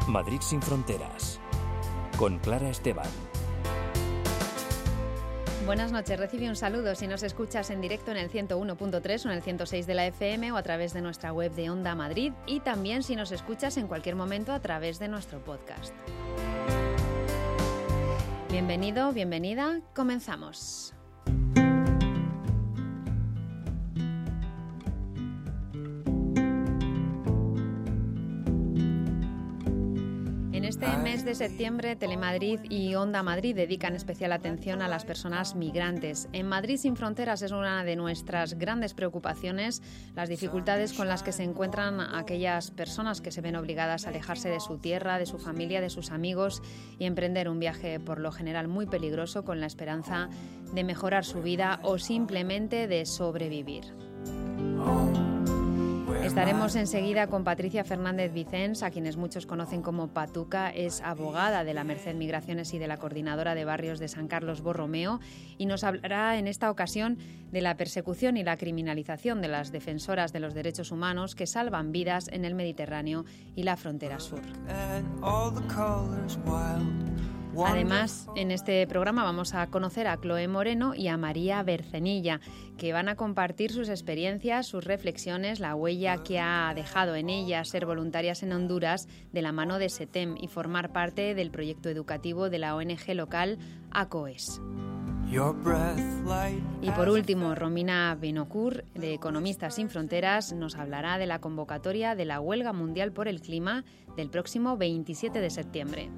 Madrid sin fronteras, con Clara Esteban. Buenas noches, recibe un saludo si nos escuchas en directo en el 101.3 o en el 106 de la FM o a través de nuestra web de Onda Madrid y también si nos escuchas en cualquier momento a través de nuestro podcast. Bienvenido, bienvenida, comenzamos. En este mes de septiembre, Telemadrid y Onda Madrid dedican especial atención a las personas migrantes. En Madrid sin fronteras es una de nuestras grandes preocupaciones, las dificultades con las que se encuentran aquellas personas que se ven obligadas a alejarse de su tierra, de su familia, de sus amigos y emprender un viaje por lo general muy peligroso con la esperanza de mejorar su vida o simplemente de sobrevivir. Estaremos enseguida con Patricia Fernández Vicens, a quienes muchos conocen como Patuca. Es abogada de la Merced Migraciones y de la Coordinadora de Barrios de San Carlos Borromeo y nos hablará en esta ocasión de la persecución y la criminalización de las defensoras de los derechos humanos que salvan vidas en el Mediterráneo y la frontera sur. Además, en este programa vamos a conocer a Chloe Moreno y a María Bercenilla, que van a compartir sus experiencias, sus reflexiones, la huella que ha dejado en ellas ser voluntarias en Honduras de la mano de SETEM y formar parte del proyecto educativo de la ONG local ACOES. Y por último, Romina Benocur, de Economistas sin Fronteras, nos hablará de la convocatoria de la Huelga Mundial por el Clima del próximo 27 de septiembre.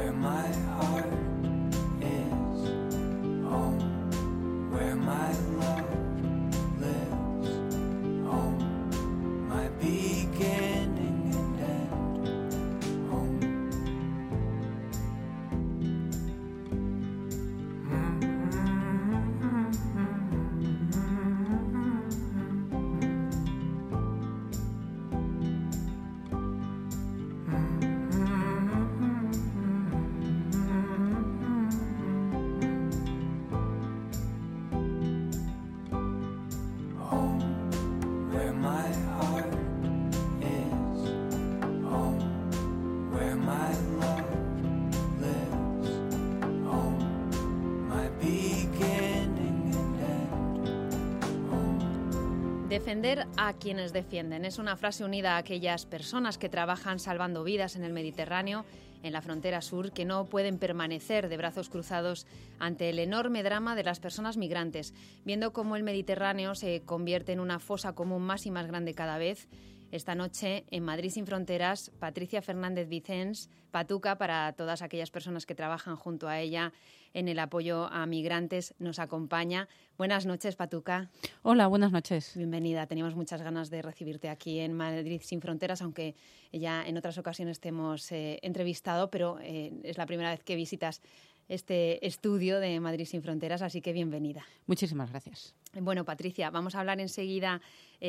Defender a quienes defienden es una frase unida a aquellas personas que trabajan salvando vidas en el Mediterráneo, en la frontera sur, que no pueden permanecer de brazos cruzados ante el enorme drama de las personas migrantes, viendo cómo el Mediterráneo se convierte en una fosa común más y más grande cada vez. Esta noche, en Madrid sin fronteras, Patricia Fernández Vicens, Patuca, para todas aquellas personas que trabajan junto a ella en el apoyo a migrantes, nos acompaña. Buenas noches, Patuca. Hola, buenas noches. Bienvenida. Teníamos muchas ganas de recibirte aquí en Madrid sin fronteras, aunque ya en otras ocasiones te hemos entrevistado, pero es la primera vez que visitas este estudio de Madrid sin fronteras, así que bienvenida. Muchísimas gracias. Bueno, Patricia, vamos a hablar enseguida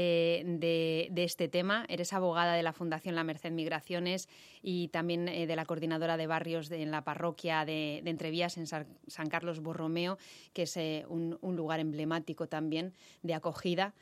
de este tema. Eres abogada de la Fundación La Merced Migraciones y también de la Coordinadora de Barrios en la parroquia de Entrevías en San Carlos Borromeo, que es un lugar emblemático también de acogida.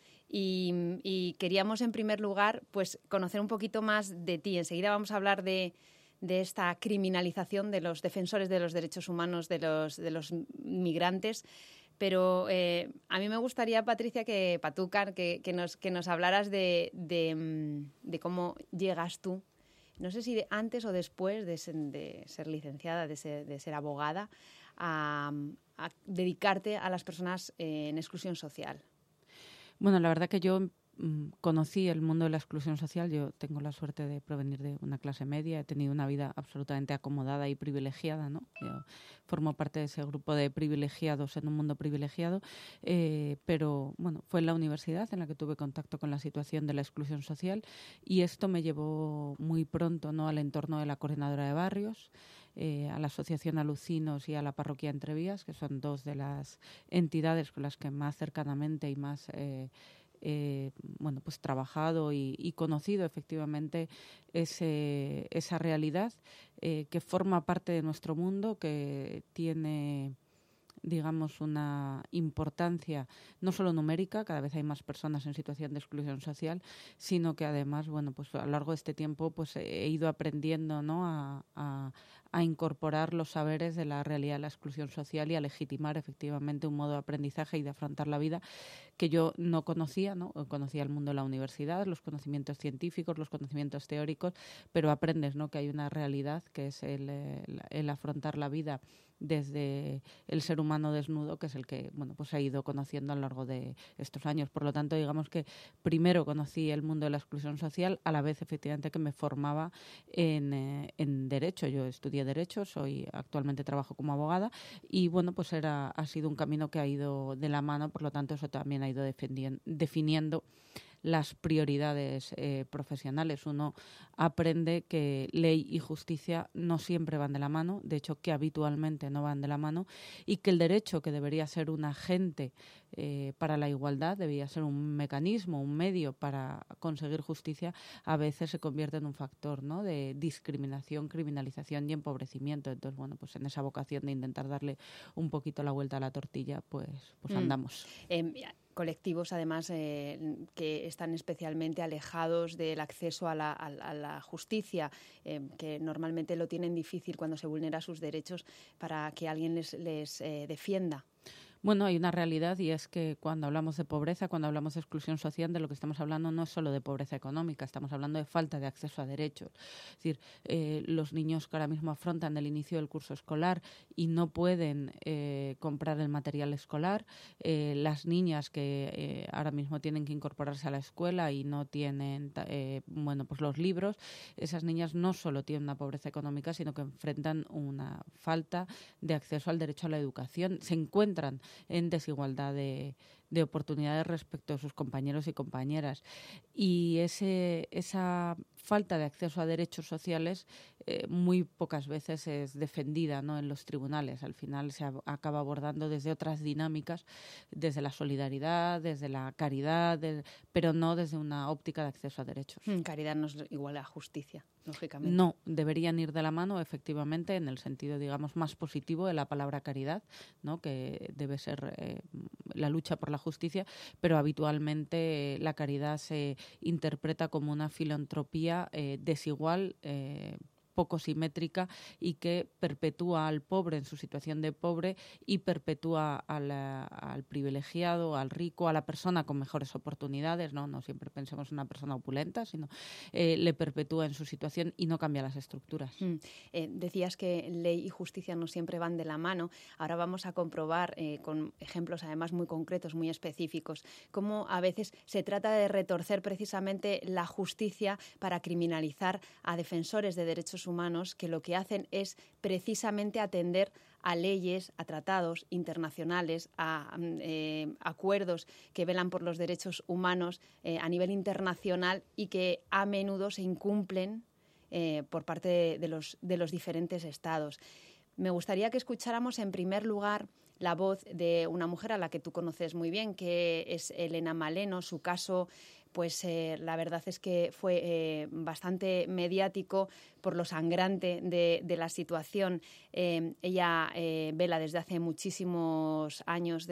Y queríamos, en primer lugar, pues conocer un poquito más de ti. Enseguida vamos a hablar de esta criminalización de los defensores de los derechos humanos de los migrantes. Pero a mí me gustaría, Patricia, Patuca, que nos hablaras de cómo llegas tú, no sé si antes o después de ser licenciada, de ser abogada, a dedicarte a las personas en exclusión social. Bueno, la verdad que yo conocí el mundo de la exclusión social. Yo tengo la suerte de provenir de una clase media, he tenido una vida absolutamente acomodada y privilegiada, ¿no? Yo formo parte de ese grupo de privilegiados en un mundo privilegiado, pero bueno, fue en la universidad en la que tuve contacto con la situación de la exclusión social y esto me llevó muy pronto, ¿no?, al entorno de la Coordinadora de Barrios, a la Asociación Alucinos y a la Parroquia Entrevías, que son dos de las entidades con las que más cercanamente y más pues trabajado y conocido efectivamente esa realidad que forma parte de nuestro mundo, que tiene digamos, una importancia no solo numérica, cada vez hay más personas en situación de exclusión social, sino que además, bueno, pues a lo largo de este tiempo pues he ido aprendiendo, ¿no?, a incorporar los saberes de la realidad de la exclusión social y a legitimar efectivamente un modo de aprendizaje y de afrontar la vida que yo no conocía, ¿no? Conocía el mundo de la universidad, los conocimientos científicos, los conocimientos teóricos, pero aprendes, ¿no?, que hay una realidad que es el afrontar la vida desde el ser humano desnudo, que es el que, bueno, pues he ido conociendo a lo largo de estos años. Por lo tanto, digamos que primero conocí el mundo de la exclusión social, a la vez efectivamente que me formaba en Derecho. Yo estudié Derecho, actualmente trabajo como abogada y, bueno, pues ha sido un camino que ha ido de la mano, por lo tanto eso también ha ido definiendo las prioridades profesionales. Uno aprende que ley y justicia no siempre van de la mano, de hecho que habitualmente no van de la mano, y que el derecho, que debería ser un agente para la igualdad, debería ser un mecanismo, un medio para conseguir justicia, a veces se convierte en un factor, ¿no?, de discriminación, criminalización y empobrecimiento. Entonces, bueno, pues en esa vocación de intentar darle un poquito la vuelta a la tortilla, pues andamos. Colectivos, además, que están especialmente alejados del acceso a la justicia, que normalmente lo tienen difícil cuando se vulnera sus derechos, para que alguien les defienda. Bueno, hay una realidad y es que cuando hablamos de pobreza, cuando hablamos de exclusión social, de lo que estamos hablando no es solo de pobreza económica, estamos hablando de falta de acceso a derechos. Es decir, los niños que ahora mismo afrontan el inicio del curso escolar y no pueden comprar el material escolar, las niñas que ahora mismo tienen que incorporarse a la escuela y no tienen bueno, pues los libros, esas niñas no solo tienen una pobreza económica, sino que enfrentan una falta de acceso al derecho a la educación. Se encuentran en desigualdad de oportunidades respecto a sus compañeros y compañeras. Y esa falta de acceso a derechos sociales muy pocas veces es defendida, ¿no?, en los tribunales. Al final se acaba abordando desde otras dinámicas, desde la solidaridad, desde la caridad, pero no desde una óptica de acceso a derechos. Caridad no es igual a justicia, lógicamente. No, deberían ir de la mano, efectivamente, en el sentido, digamos, más positivo de la palabra caridad, ¿no?, que debe ser la lucha por la justicia, pero habitualmente la caridad se interpreta como una filantropía desigual, poco simétrica y que perpetúa al pobre en su situación de pobre y perpetúa al privilegiado, al rico, a la persona con mejores oportunidades, no siempre pensemos en una persona opulenta, sino le perpetúa en su situación y no cambia las estructuras. Decías que ley y justicia no siempre van de la mano. Ahora vamos a comprobar con ejemplos además muy concretos, muy específicos, cómo a veces se trata de retorcer precisamente la justicia para criminalizar a defensores de derechos humanos que lo que hacen es precisamente atender a leyes, a tratados internacionales, a acuerdos que velan por los derechos humanos a nivel internacional y que a menudo se incumplen por parte de los diferentes estados. Me gustaría que escucháramos en primer lugar la voz de una mujer a la que tú conoces muy bien, que es Elena Maleno. Su caso, pues la verdad es que fue bastante mediático por lo sangrante de la situación. Ella vela desde hace muchísimos años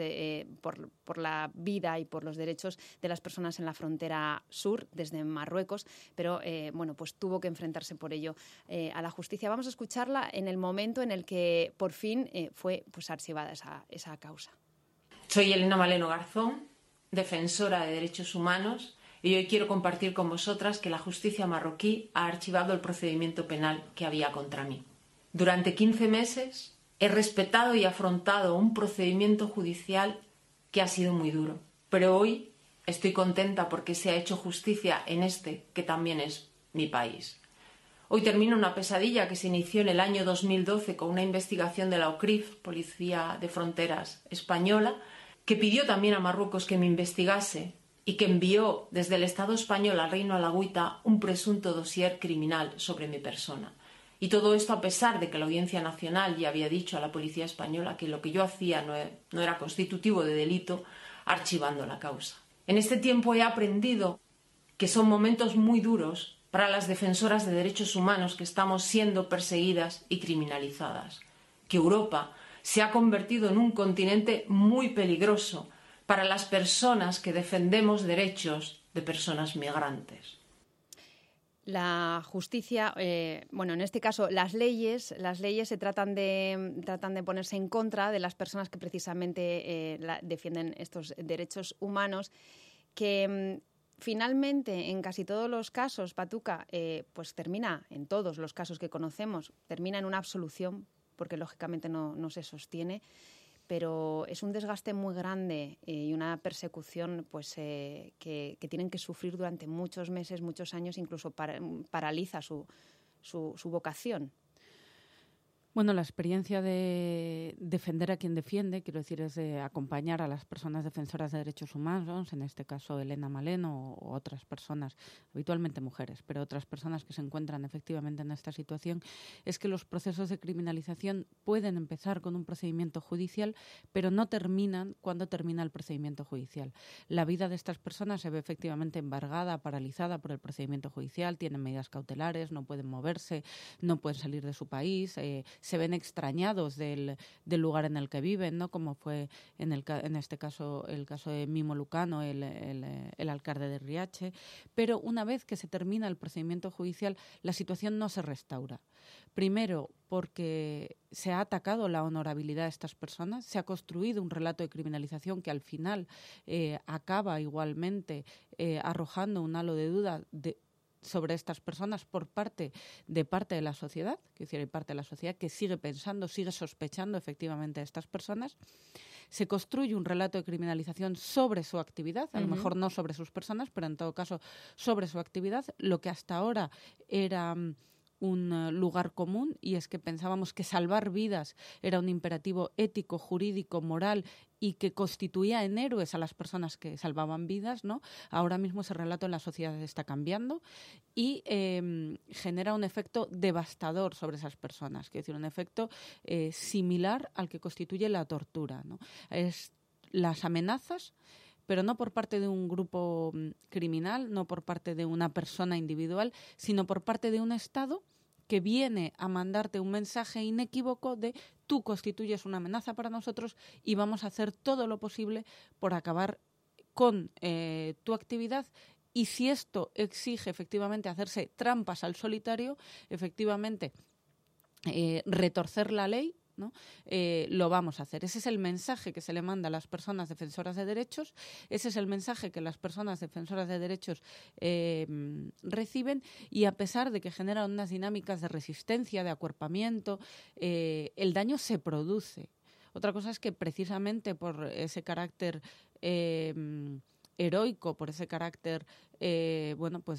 por la vida y por los derechos de las personas en la frontera sur, desde Marruecos, pero bueno, pues tuvo que enfrentarse por ello a la justicia. Vamos a escucharla en el momento en el que por fin fue pues archivada esa causa. Soy Elena Maleno Garzón, defensora de derechos humanos, y hoy quiero compartir con vosotras que la justicia marroquí ha archivado el procedimiento penal que había contra mí. Durante 15 meses he respetado y afrontado un procedimiento judicial que ha sido muy duro, pero hoy estoy contenta porque se ha hecho justicia en este, que también es mi país. Hoy termino una pesadilla que se inició en el año 2012 con una investigación de la OCRIF, Policía de Fronteras Española, que pidió también a Marruecos que me investigase y que envió desde el Estado español al Reino Alagüita un presunto dossier criminal sobre mi persona. Y todo esto a pesar de que la Audiencia Nacional ya había dicho a la Policía Española que lo que yo hacía no era constitutivo de delito, archivando la causa. En este tiempo he aprendido que son momentos muy duros para las defensoras de derechos humanos que estamos siendo perseguidas y criminalizadas, que Europa se ha convertido en un continente muy peligroso para las personas que defendemos derechos de personas migrantes. La justicia, en este caso las leyes se tratan de ponerse en contra de las personas que precisamente defienden estos derechos humanos, que finalmente en casi todos los casos, Patuca, pues termina, en todos los casos que conocemos, termina en una absolución, porque lógicamente no se sostiene. Pero es un desgaste muy grande y una persecución pues, que tienen que sufrir durante muchos meses, muchos años, incluso paraliza su vocación. Bueno, la experiencia de defender a quien defiende, quiero decir, es de acompañar a las personas defensoras de derechos humanos, en este caso Elena Maleno o otras personas, habitualmente mujeres, pero otras personas que se encuentran efectivamente en esta situación, es que los procesos de criminalización pueden empezar con un procedimiento judicial, pero no terminan cuando termina el procedimiento judicial. La vida de estas personas se ve efectivamente embargada, paralizada por el procedimiento judicial, tienen medidas cautelares, no pueden moverse, no pueden salir de su país, se ven extrañados del lugar en el que viven, ¿no? Como fue en este caso el caso de Mimo Lucano, el alcalde de Riache. Pero una vez que se termina el procedimiento judicial, la situación no se restaura. Primero, porque se ha atacado la honorabilidad de estas personas, se ha construido un relato de criminalización que al final acaba igualmente arrojando un halo de duda sobre estas personas por parte de la sociedad, que hay parte de la sociedad que sigue pensando, sigue sospechando efectivamente de estas personas. Se construye un relato de criminalización sobre su actividad, a lo mejor no sobre sus personas, pero en todo caso sobre su actividad, lo que hasta ahora era un lugar común, y es que pensábamos que salvar vidas era un imperativo ético, jurídico, moral, y que constituía en héroes a las personas que salvaban vidas, ¿no? Ahora mismo ese relato en la sociedad está cambiando y genera un efecto devastador sobre esas personas, es decir, un efecto similar al que constituye la tortura, ¿no? Es las amenazas, pero no por parte de un grupo criminal, no por parte de una persona individual, sino por parte de un Estado que viene a mandarte un mensaje inequívoco de tú constituyes una amenaza para nosotros y vamos a hacer todo lo posible por acabar con tu actividad. Y si esto exige efectivamente hacerse trampas al solitario, efectivamente retorcer la ley, ¿no? Lo vamos a hacer. Ese es el mensaje que se le manda a las personas defensoras de derechos, ese es el mensaje que las personas defensoras de derechos reciben, y a pesar de que generan unas dinámicas de resistencia, de acuerpamiento, el daño se produce. Otra cosa es que precisamente por ese carácter heroico, por ese carácter que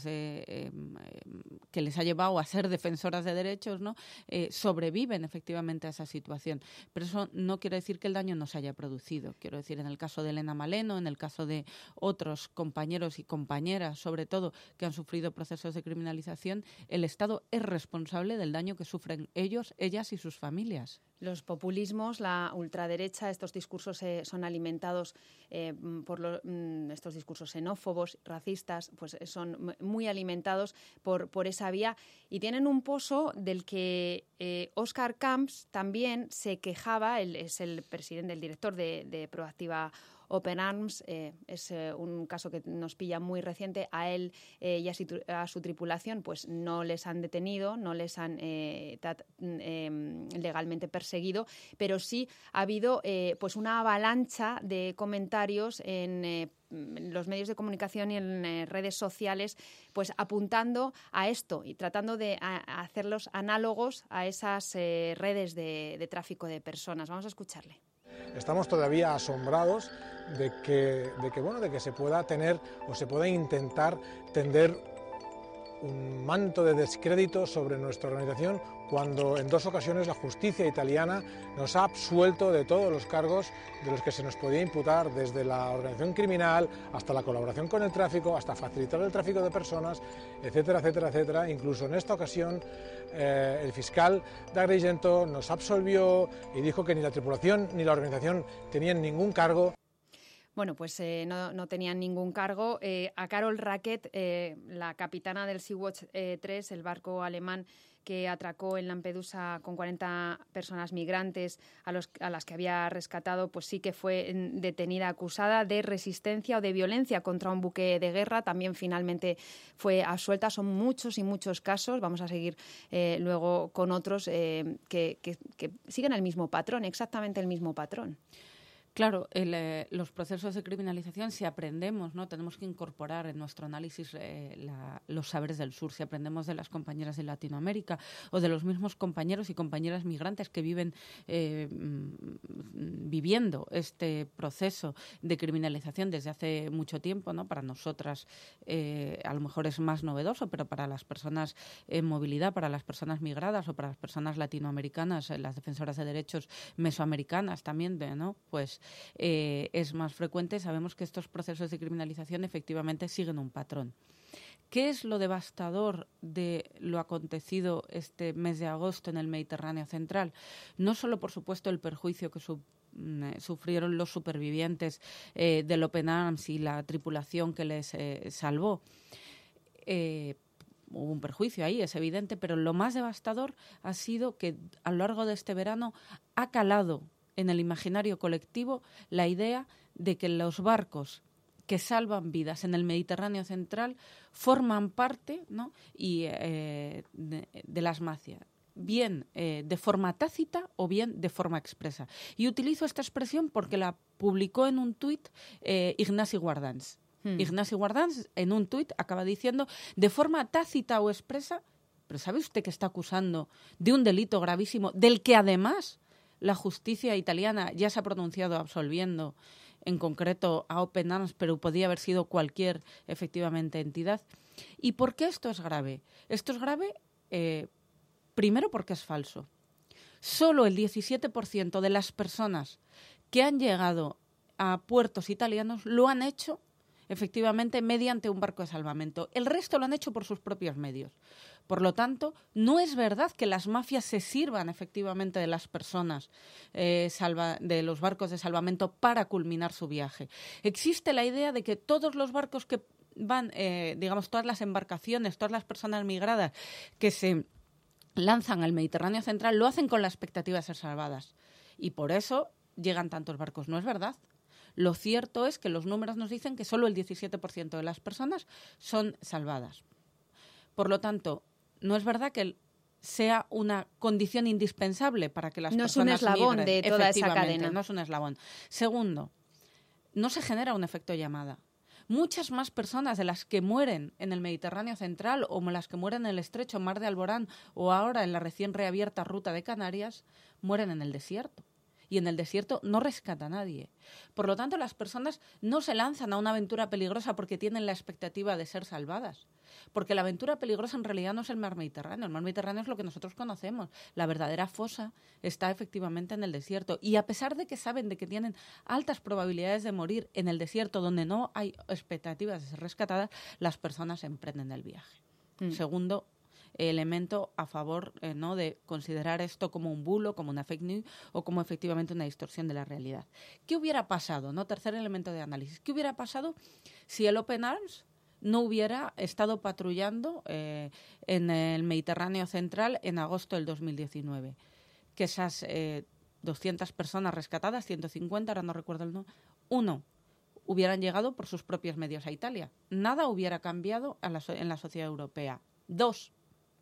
les ha llevado a ser defensoras de derechos, ¿no? Sobreviven efectivamente a esa situación. Pero eso no quiere decir que el daño no se haya producido. Quiero decir, en el caso de Elena Maleno, en el caso de otros compañeros y compañeras, sobre todo, que han sufrido procesos de criminalización, el Estado es responsable del daño que sufren ellos, ellas y sus familias. Los populismos, la ultraderecha, estos discursos son alimentados por estos discursos xenófobos, racistas, pues son muy alimentados por esa vía y tienen un pozo del que Óscar Camps también se quejaba. Él es el presidente, el director de Proactiva Open Arms, es un caso que nos pilla muy reciente. A él y a su tripulación pues no les han detenido, no les han legalmente perseguido, pero sí ha habido pues una avalancha de comentarios en los medios de comunicación y en redes sociales, pues apuntando a esto y tratando de hacerlos análogos a esas redes de tráfico de personas. Vamos a escucharle. Estamos todavía asombrados de que se pueda tener o se pueda intentar tender un manto de descrédito sobre nuestra organización cuando en 2 ocasiones la justicia italiana nos ha absuelto de todos los cargos de los que se nos podía imputar, desde la organización criminal hasta la colaboración con el tráfico, hasta facilitar el tráfico de personas, etcétera, etcétera, etcétera. Incluso en esta ocasión el fiscal D'Agrigento nos absolvió y dijo que ni la tripulación ni la organización tenían ningún cargo. Bueno, pues no tenían ningún cargo. A Carol Racket, la capitana del Sea-Watch 3, el barco alemán que atracó en Lampedusa con 40 personas migrantes a las que había rescatado, pues sí que fue detenida acusada de resistencia o de violencia contra un buque de guerra. También finalmente fue absuelta. Son muchos y muchos casos. Vamos a seguir luego con otros que siguen el mismo patrón, exactamente el mismo patrón. Claro, los procesos de criminalización, si aprendemos, ¿no? Tenemos que incorporar en nuestro análisis los saberes del sur. Si aprendemos de las compañeras de Latinoamérica o de los mismos compañeros y compañeras migrantes que viven viviendo este proceso de criminalización desde hace mucho tiempo, ¿no? Para nosotras a lo mejor es más novedoso, pero para las personas en movilidad, para las personas migradas o para las personas latinoamericanas, las defensoras de derechos mesoamericanas también, ¿no? Pues es más frecuente. Sabemos que estos procesos de criminalización efectivamente siguen un patrón. ¿Qué es lo devastador de lo acontecido este mes de agosto en el Mediterráneo central? No solo, por supuesto, el perjuicio que sufrieron los supervivientes del Open Arms y la tripulación que les salvó. Hubo un perjuicio ahí, es evidente, pero lo más devastador ha sido que a lo largo de este verano ha calado en el imaginario colectivo la idea de que los barcos que salvan vidas en el Mediterráneo central forman parte, ¿no? de las mafias, bien de forma tácita o bien de forma expresa. Y utilizo esta expresión porque la publicó en un tuit Ignasi Guardans. Ignasi Guardans en un tuit acaba diciendo, de forma tácita o expresa, pero ¿sabe usted que está acusando de un delito gravísimo del que además la justicia italiana ya se ha pronunciado absolviendo, en concreto a Open Arms, pero podía haber sido cualquier, efectivamente, entidad? ¿Y por qué esto es grave? Esto es grave, primero, porque es falso. Solo el 17% de las personas que han llegado a puertos italianos lo han hecho efectivamente mediante un barco de salvamento. El resto lo han hecho por sus propios medios. Por lo tanto, no es verdad que las mafias se sirvan efectivamente de las personas de los barcos de salvamento para culminar su viaje. Existe la idea de que todos los barcos que van, todas las embarcaciones, todas las personas migradas que se lanzan al Mediterráneo central lo hacen con la expectativa de ser salvadas. Y por eso llegan tantos barcos. No es verdad. Lo cierto es que los números nos dicen que solo el 17% de las personas son salvadas. Por lo tanto, no es verdad que sea una condición indispensable para que las personas migren. No es un eslabón de toda esa cadena. No es un eslabón. Segundo, no se genera un efecto llamada. Muchas más personas de las que mueren en el Mediterráneo central o las que mueren en el estrecho Mar de Alborán o ahora en la recién reabierta ruta de Canarias mueren en el desierto. Y en el desierto no rescata a nadie. Por lo tanto, las personas no se lanzan a una aventura peligrosa porque tienen la expectativa de ser salvadas. Porque la aventura peligrosa en realidad no es el mar Mediterráneo. El mar Mediterráneo es lo que nosotros conocemos. La verdadera fosa está efectivamente en el desierto. Y a pesar de que saben de que tienen altas probabilidades de morir en el desierto donde no hay expectativas de ser rescatadas, las personas emprenden el viaje. Segundo elemento a favor ¿no? de considerar esto como un bulo, como una fake news o como efectivamente una distorsión de la realidad. ¿Qué hubiera pasado? ¿No? Tercer elemento de análisis. ¿Qué hubiera pasado si el Open Arms no hubiera estado patrullando en el Mediterráneo central en agosto del 2019? Que esas 200 personas rescatadas, 150, ahora no recuerdo el nombre, hubieran llegado por sus propios medios a Italia. Nada hubiera cambiado en la sociedad europea. 2,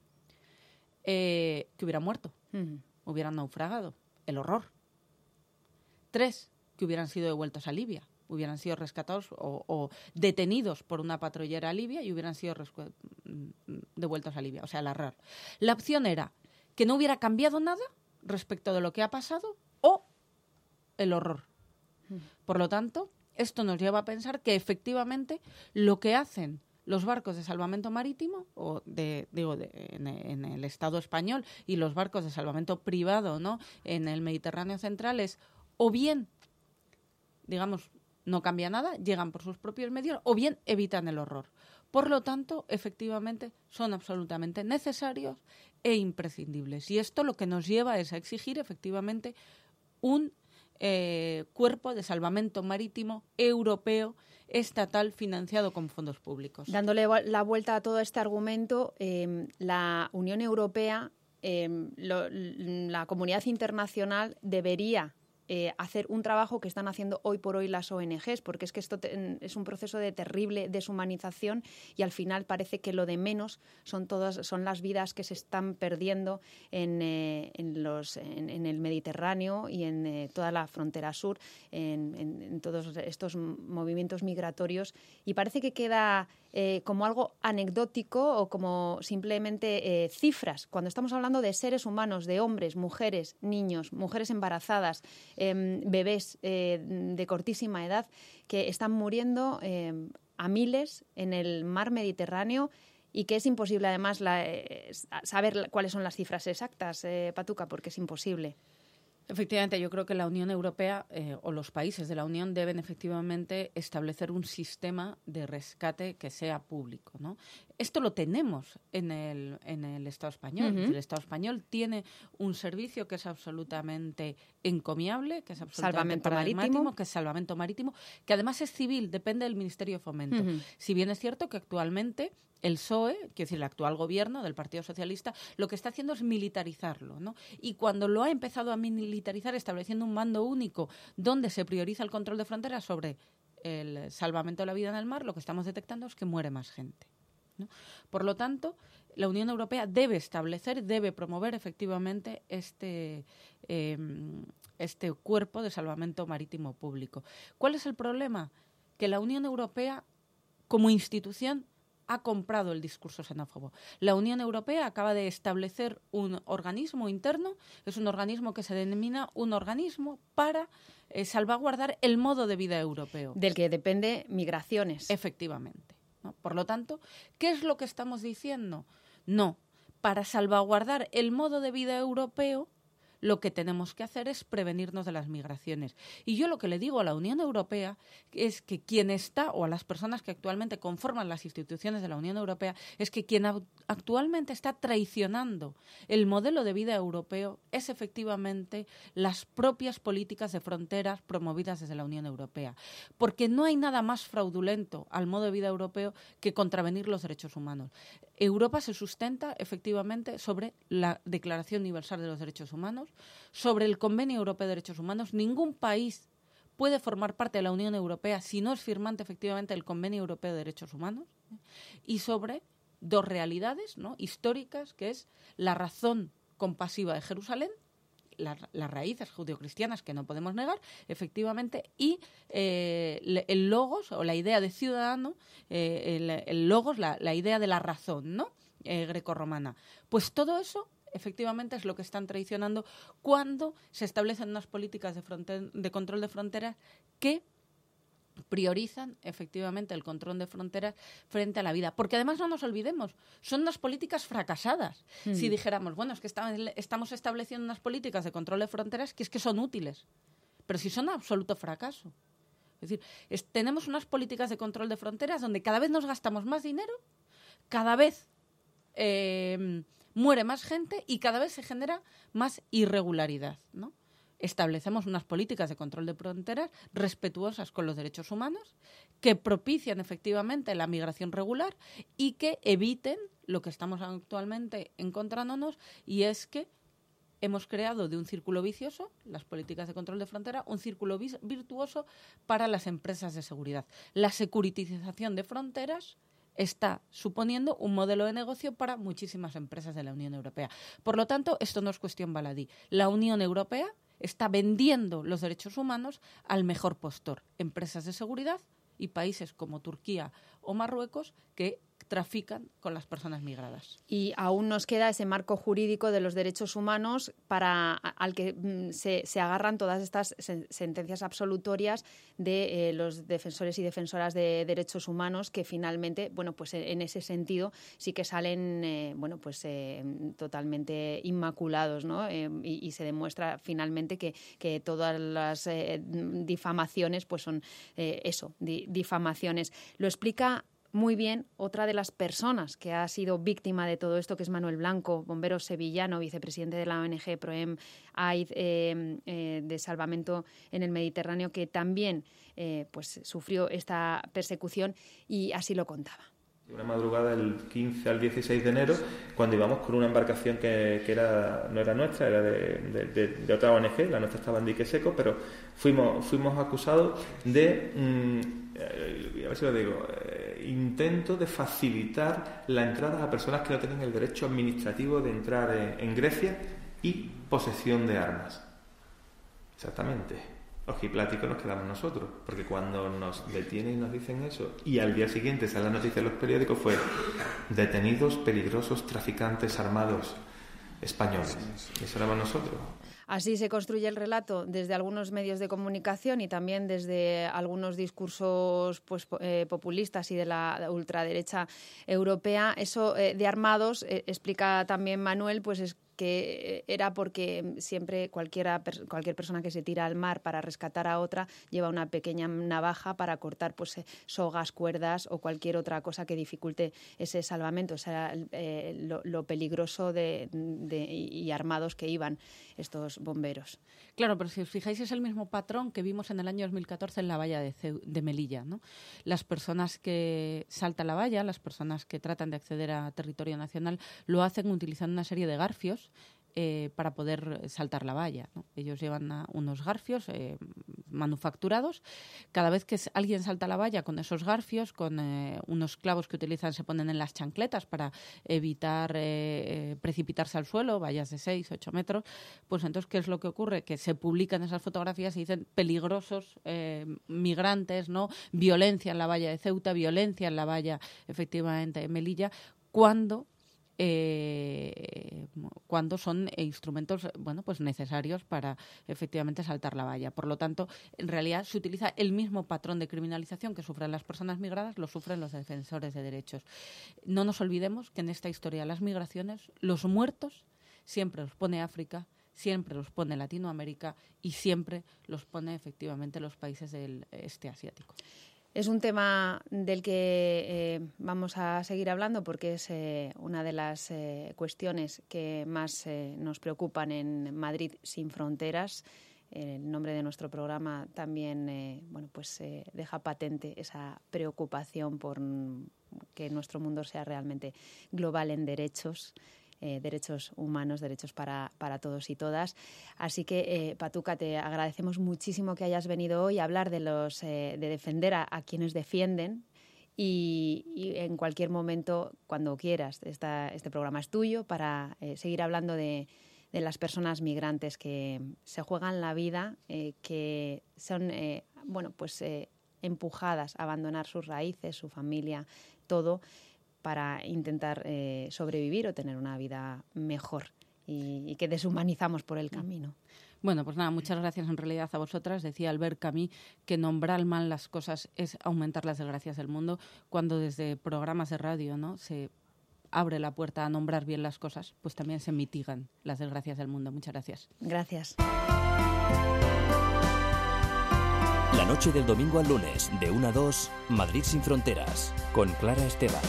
que hubieran muerto, hubieran naufragado, el horror. 3, que hubieran sido devueltos a Libia, hubieran sido rescatados o detenidos por una patrullera libia y hubieran sido devueltos a Libia, o sea, el horror. La opción era que no hubiera cambiado nada respecto de lo que ha pasado o el horror. Por lo tanto, esto nos lleva a pensar que efectivamente lo que hacen los barcos de salvamento marítimo en el Estado español y los barcos de salvamento privado, ¿no? En el Mediterráneo central es o bien, digamos, no cambia nada, llegan por sus propios medios, o bien evitan el horror. Por lo tanto, efectivamente, son absolutamente necesarios e imprescindibles. Y esto lo que nos lleva es a exigir efectivamente un cuerpo de salvamento marítimo europeo estatal financiado con fondos públicos. Dándole la vuelta a todo este argumento, la Unión Europea la comunidad internacional debería hacer un trabajo que están haciendo hoy por hoy las ONGs, porque es que esto es un proceso de terrible deshumanización y al final parece que lo de menos son las vidas que se están perdiendo en el Mediterráneo y en toda la frontera sur, en todos estos movimientos migratorios, y parece que queda como algo anecdótico o como simplemente cifras, cuando estamos hablando de seres humanos, de hombres, mujeres, niños, mujeres embarazadas, bebés de cortísima edad que están muriendo a miles en el mar Mediterráneo y que es imposible además saber cuáles son las cifras exactas, Patuca, porque es imposible. Efectivamente, yo creo que la Unión Europea o los países de la Unión deben efectivamente establecer un sistema de rescate que sea público, ¿no? Esto lo tenemos en el Estado español. Uh-huh. El Estado español tiene un servicio que es absolutamente encomiable, que es absolutamente paradigmático, que es salvamento marítimo, que además es civil, depende del Ministerio de Fomento. Uh-huh. Si bien es cierto que actualmente el PSOE, quiero decir, el actual gobierno del Partido Socialista, lo que está haciendo es militarizarlo, ¿no? Y cuando lo ha empezado a militarizar, estableciendo un mando único donde se prioriza el control de fronteras sobre el salvamento de la vida en el mar, lo que estamos detectando es que muere más gente, ¿no? Por lo tanto, la Unión Europea debe establecer, debe promover efectivamente este cuerpo de salvamento marítimo público. ¿Cuál es el problema? Que la Unión Europea, como institución, ha comprado el discurso xenófobo. La Unión Europea acaba de establecer un organismo interno, es un organismo que se denomina un organismo para salvaguardar el modo de vida europeo. Del que depende migraciones. Efectivamente, ¿no? Por lo tanto, ¿qué es lo que estamos diciendo? No, para salvaguardar el modo de vida europeo, lo que tenemos que hacer es prevenirnos de las migraciones. Y yo lo que le digo a la Unión Europea es que quien está, o a las personas que actualmente conforman las instituciones de la Unión Europea, es que quien actualmente está traicionando el modelo de vida europeo es efectivamente las propias políticas de fronteras promovidas desde la Unión Europea. Porque no hay nada más fraudulento al modo de vida europeo que contravenir los derechos humanos. Europa se sustenta efectivamente sobre la Declaración Universal de los Derechos Humanos, sobre el Convenio Europeo de Derechos Humanos. Ningún país puede formar parte de la Unión Europea si no es firmante efectivamente del Convenio Europeo de Derechos Humanos, y sobre dos realidades, ¿no?, históricas, que es la razón compasiva de Jerusalén, las raíces judeocristianas que no podemos negar, efectivamente, y el logos, o la idea de ciudadano, el logos, la idea de la razón, ¿no?, grecorromana. Pues todo eso efectivamente es lo que están traicionando cuando se establecen unas políticas de control de fronteras que priorizan efectivamente el control de fronteras frente a la vida. Porque además no nos olvidemos, son unas políticas fracasadas. Si dijéramos, bueno, es que estamos estableciendo unas políticas de control de fronteras que es que son útiles, pero si son un absoluto fracaso. Es decir, tenemos unas políticas de control de fronteras donde cada vez nos gastamos más dinero, cada vez muere más gente y cada vez se genera más irregularidad, ¿no? Establecemos unas políticas de control de fronteras respetuosas con los derechos humanos, que propician efectivamente la migración regular y que eviten lo que estamos actualmente encontrándonos, y es que hemos creado de un círculo vicioso, las políticas de control de frontera, un círculo virtuoso para las empresas de seguridad. La securitización de fronteras está suponiendo un modelo de negocio para muchísimas empresas de la Unión Europea. Por lo tanto, esto no es cuestión baladí. La Unión Europea está vendiendo los derechos humanos al mejor postor. Empresas de seguridad y países como Turquía o Marruecos que trafican con las personas migradas. Y aún nos queda ese marco jurídico de los derechos humanos al que se agarran todas estas sentencias absolutorias de los defensores y defensoras de derechos humanos, que finalmente, bueno, pues en ese sentido sí que salen, totalmente inmaculados, ¿no? Y se demuestra finalmente que todas las difamaciones pues son difamaciones. Lo explica muy bien otra de las personas que ha sido víctima de todo esto, que es Manuel Blanco, bombero sevillano, vicepresidente de la ONG Proem AID de salvamento en el Mediterráneo, que también pues sufrió esta persecución y así lo contaba. Una madrugada del 15 al 16 de enero, cuando íbamos con una embarcación que no era nuestra, era de otra ONG, la nuestra estaba en dique seco, pero fuimos acusados de, a ver si lo digo, intento de facilitar la entrada a personas que no tienen el derecho administrativo de entrar en Grecia y posesión de armas. Exactamente. Ojipláticos nos quedamos nosotros, porque cuando nos detienen y nos dicen eso, y al día siguiente sale la noticia en los periódicos, fue detenidos peligrosos traficantes armados españoles. Eso éramos nosotros. Así se construye el relato desde algunos medios de comunicación y también desde algunos discursos populistas y de la ultraderecha europea. Eso de armados, explica también Manuel, pues es que era porque siempre cualquier persona que se tira al mar para rescatar a otra lleva una pequeña navaja para cortar pues sogas, cuerdas o cualquier otra cosa que dificulte ese salvamento. O sea, lo peligroso y armados que iban estos bomberos. Claro, pero si os fijáis es el mismo patrón que vimos en el año 2014 en la valla de Melilla, ¿no? Las personas que saltan la valla, las personas que tratan de acceder a territorio nacional, lo hacen utilizando una serie de garfios para poder saltar la valla, ¿no? Ellos llevan unos garfios manufacturados. Cada vez que alguien salta la valla con esos garfios, con unos clavos que utilizan, se ponen en las chancletas para evitar precipitarse al suelo, vallas de 6, 8 metros, pues entonces, ¿qué es lo que ocurre? Que se publican esas fotografías y dicen peligrosos migrantes, ¿no? Violencia en la valla de Ceuta, violencia en la valla, efectivamente, de Melilla, cuando son instrumentos pues necesarios para efectivamente saltar la valla. Por lo tanto, en realidad se utiliza el mismo patrón de criminalización que sufren las personas migradas, lo sufren los defensores de derechos. No nos olvidemos que en esta historia de las migraciones, los muertos siempre los pone África, siempre los pone Latinoamérica y siempre los pone efectivamente los países del este asiático. Es un tema del que vamos a seguir hablando porque es una de las cuestiones que más nos preocupan en Madrid sin fronteras. El nombre de nuestro programa también deja patente esa preocupación por que nuestro mundo sea realmente global en derechos. Derechos humanos, derechos para todos y todas. Así que, Patuca, te agradecemos muchísimo que hayas venido hoy a hablar de defender a quienes defienden y en cualquier momento, cuando quieras, este programa es tuyo para seguir hablando de las personas migrantes que se juegan la vida, que son empujadas a abandonar sus raíces, su familia, todo, para intentar sobrevivir o tener una vida mejor y que deshumanizamos por el camino. Bueno, pues nada, muchas gracias en realidad a vosotras. Decía Albert Camus que nombrar mal las cosas es aumentar las desgracias del mundo. Cuando desde programas de radio, ¿no?, se abre la puerta a nombrar bien las cosas, pues también se mitigan las desgracias del mundo. Muchas gracias. Gracias. La noche del domingo al lunes, de 1 a 2, Madrid sin fronteras, con Clara Esteban.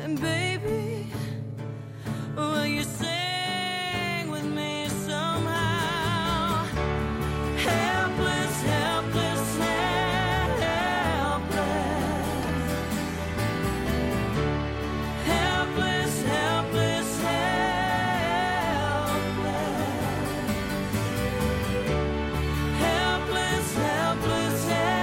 And baby, will you sing with me somehow? Helpless, helpless, helpless. Helpless, helpless, helpless. Helpless, helpless,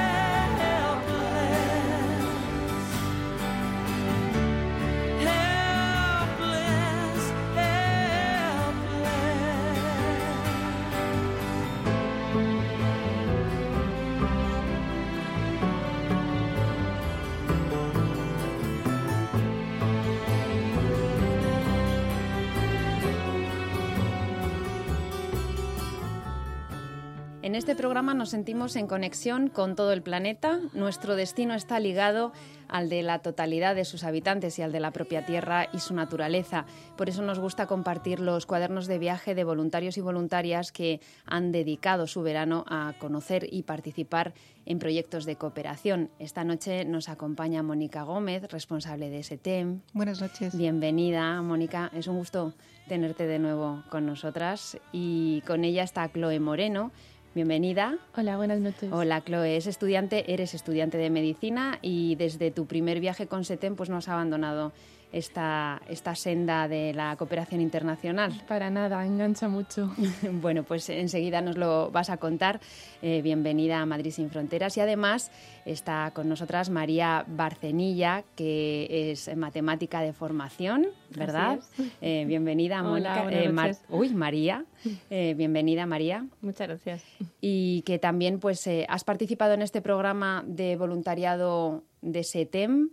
En este programa nos sentimos en conexión con todo el planeta. Nuestro destino está ligado al de la totalidad de sus habitantes y al de la propia Tierra y su naturaleza. Por eso nos gusta compartir los cuadernos de viaje de voluntarios y voluntarias que han dedicado su verano a conocer y participar en proyectos de cooperación. Esta noche nos acompaña Mónica Gómez, responsable de SETEM. Buenas noches. Bienvenida, Mónica. Es un gusto tenerte de nuevo con nosotras. Y con ella está Chloe Moreno. Bienvenida. Hola, buenas noches. Hola, Chloe. Eres estudiante de medicina y desde tu primer viaje con SETEM pues no has abandonado esta senda de la cooperación internacional. Para nada, engancha mucho. Bueno, pues enseguida nos lo vas a contar. Bienvenida a Madrid sin Fronteras. Y además está con nosotras María Barcenilla, que es matemática de formación, ¿verdad? Bienvenida, Mónica. Hola, buenas noches. María. Bienvenida, María. Muchas gracias. Y que también pues has participado en este programa de voluntariado de SETEM.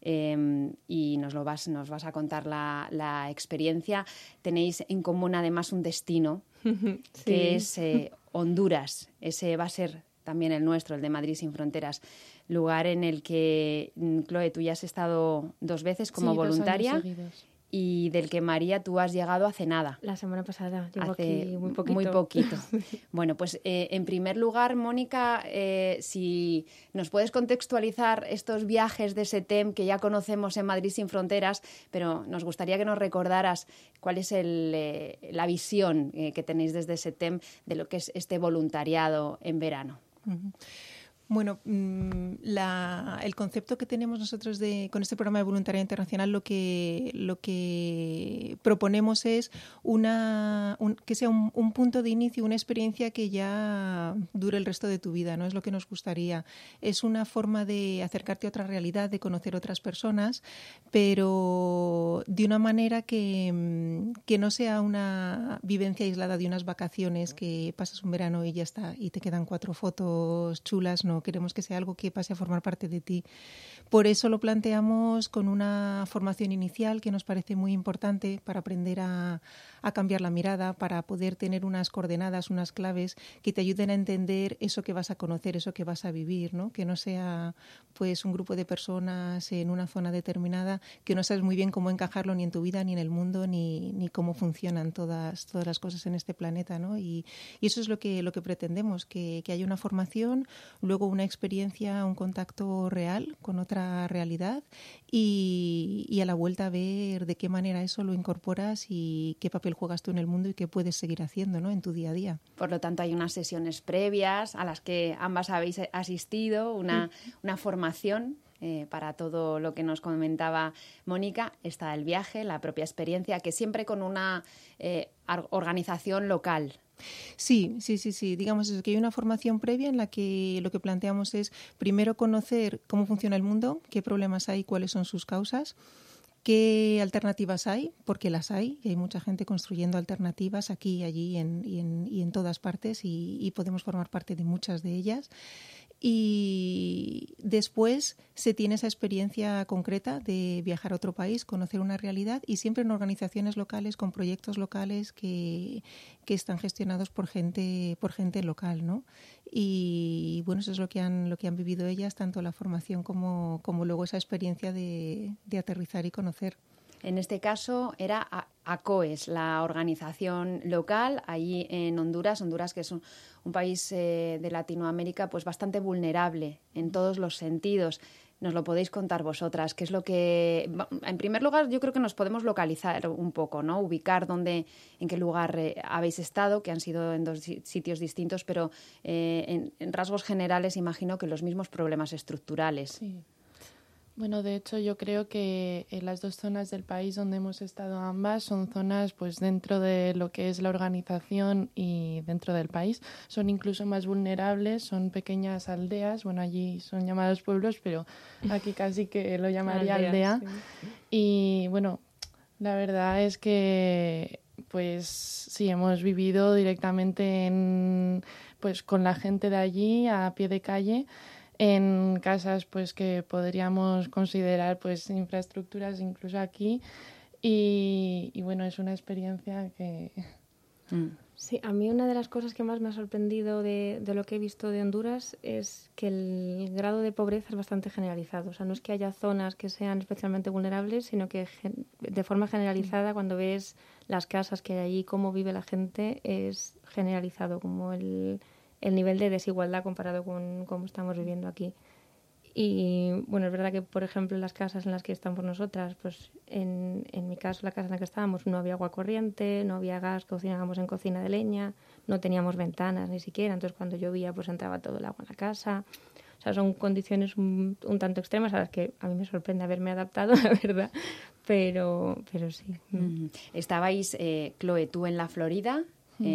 Y nos vas a contar la experiencia. Tenéis en común además un destino, sí, que es Honduras. Ese va a ser también el nuestro, el de Madrid sin Fronteras. Lugar en el que, Chloe, tú ya has estado 2 veces como voluntaria. 2 años seguidos. Y del que, María, tú has llegado hace nada. La semana pasada. Llevo Hace aquí muy poquito. Muy poquito. Bueno, pues en primer lugar, Mónica, si nos puedes contextualizar estos viajes de SETEM que ya conocemos en Madrid sin Fronteras, pero nos gustaría que nos recordaras cuál es la visión que tenéis desde SETEM de lo que es este voluntariado en verano. Uh-huh. Bueno, el concepto que tenemos nosotros con este programa de voluntariado internacional, lo que proponemos es que sea un punto de inicio, una experiencia que ya dure el resto de tu vida, ¿no? Es lo que nos gustaría. Es una forma de acercarte a otra realidad, de conocer otras personas, pero de una manera que no sea una vivencia aislada de unas vacaciones que pasas un verano y ya está, y te quedan 4 fotos chulas, no. Queremos que sea algo que pase a formar parte de ti. Por eso lo planteamos con una formación inicial que nos parece muy importante para aprender a cambiar la mirada, para poder tener unas coordenadas, unas claves que te ayuden a entender eso que vas a conocer, eso que vas a vivir, ¿no? Que no sea pues un grupo de personas en una zona determinada que no sabes muy bien cómo encajarlo ni en tu vida, ni en el mundo, ni cómo funcionan todas las cosas en este planeta, ¿no? Y eso es lo que pretendemos, que haya una formación, luego una experiencia, un contacto real con otra realidad y a la vuelta a ver de qué manera eso lo incorporas y qué papel juegas tú en el mundo y qué puedes seguir haciendo, ¿no? En tu día a día. Por lo tanto, hay unas sesiones previas a las que ambas habéis asistido, una formación para todo lo que nos comentaba Mónica. Está el viaje, la propia experiencia, que siempre con una organización local. Sí. Digamos eso, que hay una formación previa en la que lo que planteamos es primero conocer cómo funciona el mundo, qué problemas hay, cuáles son sus causas, qué alternativas hay, porque las hay, y hay mucha gente construyendo alternativas aquí, allí y en todas partes y podemos formar parte de muchas de ellas. Y después se tiene esa experiencia concreta de viajar a otro país, conocer una realidad y siempre en organizaciones locales, con proyectos locales que están gestionados por gente local, ¿no? Y bueno, eso es lo que han vivido ellas, tanto la formación como luego esa experiencia de aterrizar y conocer. En este caso era ACOES, la organización local, allí en Honduras, que es un país de Latinoamérica pues bastante vulnerable en todos los sentidos. nos lo podéis contar vosotras. ¿Qué es lo que...? En primer lugar, yo creo que nos podemos localizar un poco, ¿no? Ubicar en qué lugar habéis estado, que han sido en 2 sitios distintos, pero en rasgos generales imagino que los mismos problemas estructurales. Sí. Bueno, de hecho yo creo que las 2 zonas del país donde hemos estado ambas son zonas pues dentro de lo que es la organización y dentro del país. Son incluso más vulnerables, son pequeñas aldeas, bueno, allí son llamados pueblos, pero aquí casi que lo llamaría aldea. sí. Y bueno, la verdad es que pues sí, hemos vivido directamente pues con la gente de allí a pie de calle, en casas pues que podríamos considerar pues infraestructuras incluso aquí y bueno, es una experiencia que... Sí, a mí una de las cosas que más me ha sorprendido de lo que he visto de Honduras es que el grado de pobreza es bastante generalizado. O sea, no es que haya zonas que sean especialmente vulnerables, sino que de forma generalizada, cuando ves las casas que hay allí, cómo vive la gente, es generalizado, como el nivel de desigualdad comparado con cómo estamos viviendo aquí. Y bueno, es verdad que, por ejemplo, en las casas en las que estamos nosotras, pues en mi caso, la casa en la que estábamos, no había agua corriente, no había gas, cocinábamos en cocina de leña, no teníamos ventanas ni siquiera, entonces cuando llovía pues entraba todo el agua en la casa. O sea, son condiciones un tanto extremas a las que a mí me sorprende haberme adaptado, la verdad, pero sí. Estabais, Chloe, tú en la Florida...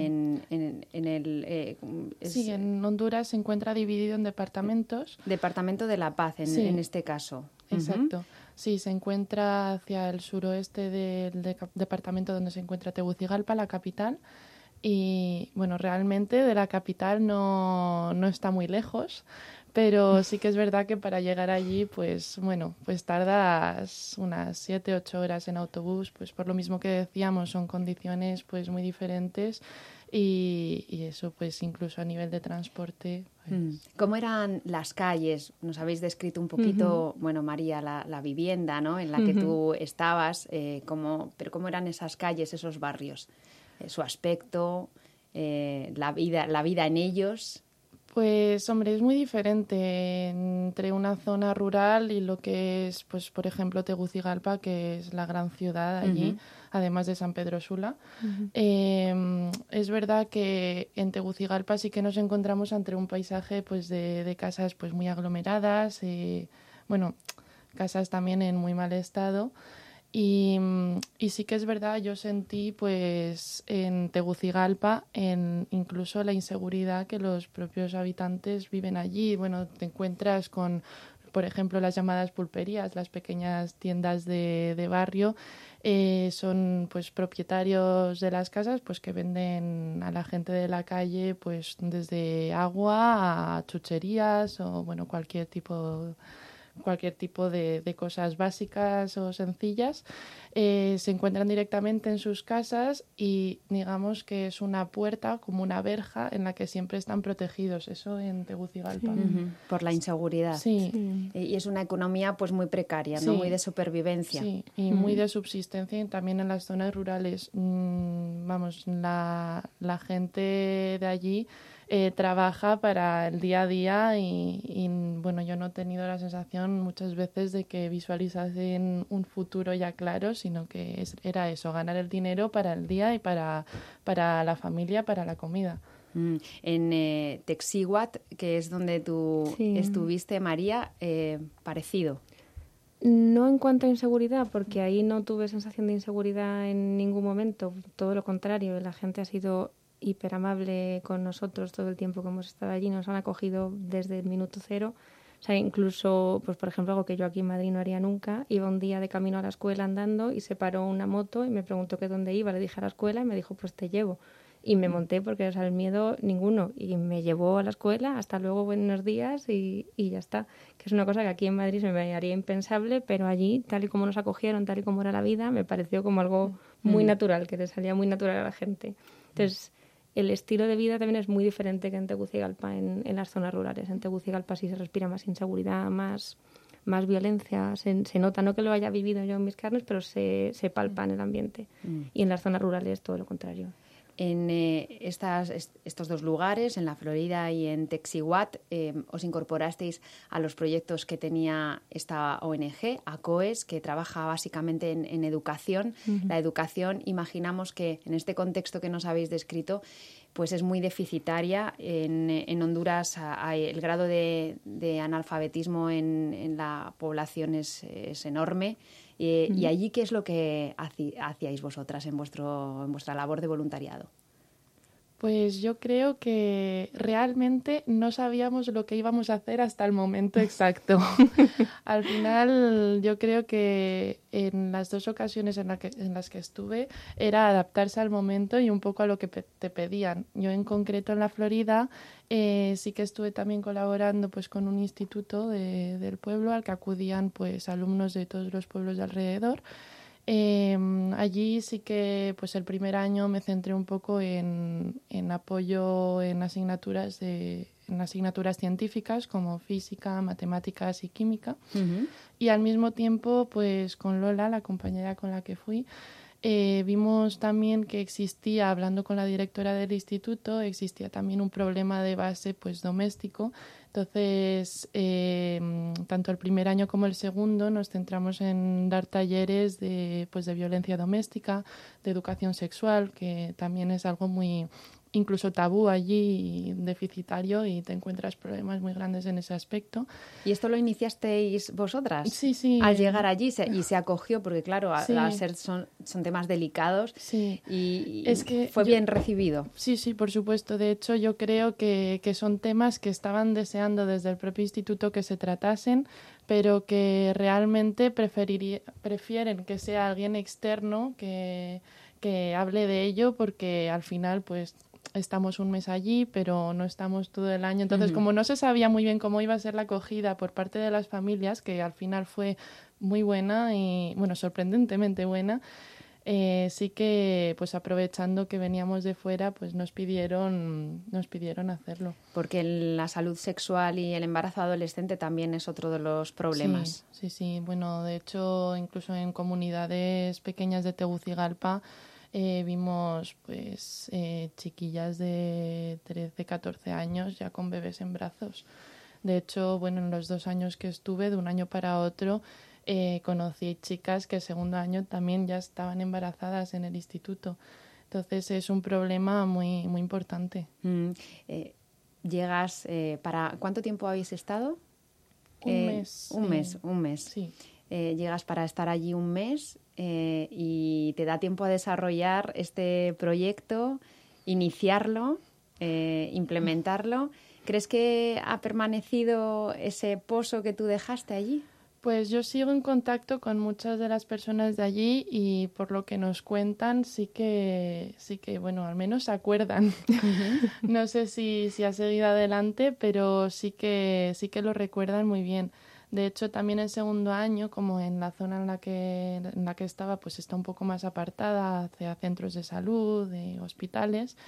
Sí, en Honduras se encuentra dividido en departamentos. Departamento de La Paz, Sí. en este caso. Exacto. Sí, se encuentra hacia el suroeste del departamento donde se encuentra Tegucigalpa, la capital. Y bueno, realmente de la capital no está muy lejos, pero sí que es verdad que para llegar allí, pues bueno, pues tardas unas 7-8 horas en autobús, pues por lo mismo que decíamos, son condiciones pues muy diferentes y eso pues incluso a nivel de transporte. Pues... ¿Cómo eran las calles? Nos habéis descrito un poquito, bueno, María, la vivienda, ¿no? En la que tú estabas, pero ¿cómo eran esas calles, esos barrios? Su aspecto, la vida en ellos. Pues, hombre, es muy diferente entre una zona rural y lo que es, pues, por ejemplo, Tegucigalpa, que es la gran ciudad allí, además de San Pedro Sula. Es verdad que en Tegucigalpa sí que nos encontramos ante un paisaje, pues, de casas, pues, muy aglomeradas, bueno, casas también en muy mal estado. Y sí que es verdad, yo sentí pues en Tegucigalpa incluso la inseguridad que los propios habitantes viven allí. Bueno, te encuentras con, por ejemplo, las llamadas pulperías, las pequeñas tiendas de barrio. Son pues propietarios de las casas pues que venden a la gente de la calle pues desde agua a chucherías o bueno cualquier tipo de cosas básicas o sencillas, se encuentran directamente en sus casas y digamos que es una puerta, como una verja en la que siempre están protegidos, eso en Tegucigalpa. Por la inseguridad. Sí. Y es una economía pues muy precaria, ¿no? Sí. Muy de supervivencia. Sí, y muy de subsistencia y también en las zonas rurales. Vamos, la gente de allí trabaja para el día a día y bueno, yo no he tenido la sensación muchas veces de que visualizasen un futuro ya claro, sino que era eso, ganar el dinero para el día y para la familia, para la comida. En Texihuat, que es donde tú Sí. estuviste, María, parecido. No en cuanto a inseguridad, porque ahí no tuve sensación de inseguridad en ningún momento, todo lo contrario, la gente ha sido hiperamable con nosotros todo el tiempo que hemos estado allí, nos han acogido desde el minuto cero. O sea, incluso, pues por ejemplo, algo que yo aquí en Madrid no haría nunca, iba un día de camino a la escuela andando y se paró una moto y me preguntó que dónde iba, le dije a la escuela y me dijo, pues te llevo. Y me monté porque, o sea, el miedo ninguno. Y me llevó a la escuela, hasta luego, buenos días y ya está. Que es una cosa que aquí en Madrid se me haría impensable, pero allí, tal y como nos acogieron, tal y como era la vida, me pareció como algo muy natural, que le salía muy natural a la gente. Entonces, el estilo de vida también es muy diferente que en Tegucigalpa, en las zonas rurales. En Tegucigalpa sí se respira más inseguridad, más violencia, se nota, no que lo haya vivido yo en mis carnes, pero se palpa en el ambiente. Y en las zonas rurales todo lo contrario. En estos dos lugares, en la Florida y en Texihuat, os incorporasteis a los proyectos que tenía esta ONG, ACOES, que trabaja básicamente en educación. La educación, imaginamos que en este contexto que nos habéis descrito, pues es muy deficitaria. En Honduras el grado de analfabetismo en la población es enorme. ¿Y allí qué es lo que hacíais vosotras en vuestra labor de voluntariado? Pues yo creo que realmente no sabíamos lo que íbamos a hacer hasta el momento exacto. Al final, yo creo que en las dos ocasiones en las que estuve era adaptarse al momento y un poco a lo que te pedían. Yo en concreto en la Florida sí que estuve también colaborando pues con un instituto del pueblo al que acudían pues alumnos de todos los pueblos de alrededor. Allí sí que pues el primer año me centré un poco en apoyo en asignaturas científicas como física, matemáticas y química. Y al mismo tiempo pues con Lola, la compañera con la que fui, vimos también que existía, hablando con la directora del instituto, existía también un problema de base pues doméstico. Entonces, tanto el primer año como el segundo nos centramos en dar talleres de violencia doméstica, de educación sexual, que también es algo muy incluso tabú allí, deficitario, y te encuentras problemas muy grandes en ese aspecto. ¿Y esto lo iniciasteis vosotras? Sí. Al llegar allí y se acogió, porque claro, al ser son temas delicados, y es que fue bien recibido. Sí, por supuesto. De hecho, yo creo que son temas que estaban deseando desde el propio instituto que se tratasen, pero que realmente prefieren que sea alguien externo que hable de ello, porque al final pues estamos un mes allí, pero no estamos todo el año. Entonces, como no se sabía muy bien cómo iba a ser la acogida por parte de las familias, que al final fue muy buena y, bueno, sorprendentemente buena, sí que, pues aprovechando que veníamos de fuera, pues nos pidieron hacerlo. Porque la salud sexual y el embarazo adolescente también es otro de los problemas. Sí. Bueno, de hecho, incluso en comunidades pequeñas de Tegucigalpa, vimos pues chiquillas de 13, 14 años ya con bebés en brazos. De hecho, bueno, en los 2 años que estuve, de un año para otro, conocí chicas que el segundo año también ya estaban embarazadas en el instituto. Entonces es un problema muy, muy importante. Llegas, ¿para cuánto tiempo habéis estado? Un mes. Un mes. Sí. Llegas para estar allí un mes y te da tiempo a desarrollar este proyecto, iniciarlo, implementarlo. ¿Crees que ha permanecido ese pozo que tú dejaste allí? Pues yo sigo en contacto con muchas de las personas de allí y por lo que nos cuentan sí que bueno, al menos se acuerdan. No sé si ha seguido adelante, pero sí que lo recuerdan muy bien. De hecho, también el segundo año, como en la zona en la que estaba, pues está un poco más apartada hacia centros de salud, de hospitales.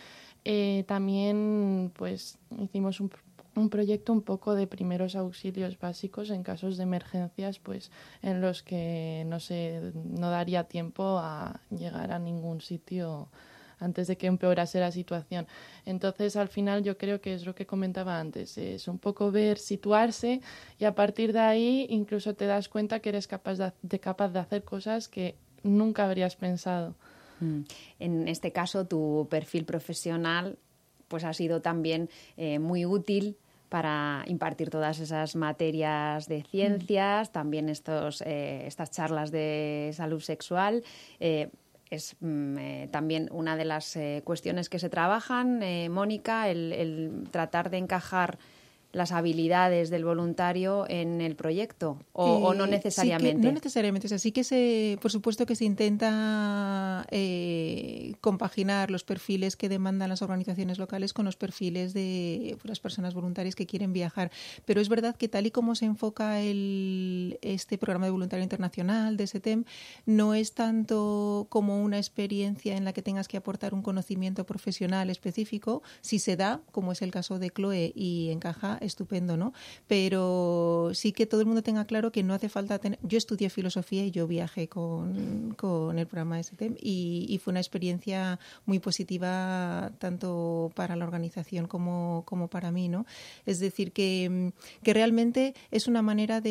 También pues hicimos un proyecto un poco de primeros auxilios básicos en casos de emergencias, pues en los que no daría tiempo a llegar a ningún sitio antes de que empeorase la situación. Entonces, al final, yo creo que es lo que comentaba antes, es un poco situarse, y a partir de ahí incluso te das cuenta que eres capaz de hacer cosas que nunca habrías pensado. En este caso, tu perfil profesional pues ha sido también muy útil para impartir todas esas materias de ciencias, también estas charlas de salud sexual. Es también una de las cuestiones que se trabajan, Mónica, el tratar de encajar las habilidades del voluntario en el proyecto, o no necesariamente. Sí, no necesariamente. O sea, sí que por supuesto que se intenta compaginar los perfiles que demandan las organizaciones locales con los perfiles de las personas voluntarias que quieren viajar. Pero es verdad que tal y como se enfoca este programa de voluntariado internacional de SETEM, no es tanto como una experiencia en la que tengas que aportar un conocimiento profesional específico. Si se da, como es el caso de Chloe, y encaja, estupendo, ¿no? Pero sí que todo el mundo tenga claro que no hace falta tener... Yo estudié filosofía y yo viajé con el programa de STEM y fue una experiencia muy positiva tanto para la organización como para mí, ¿no? Es decir, que realmente es una manera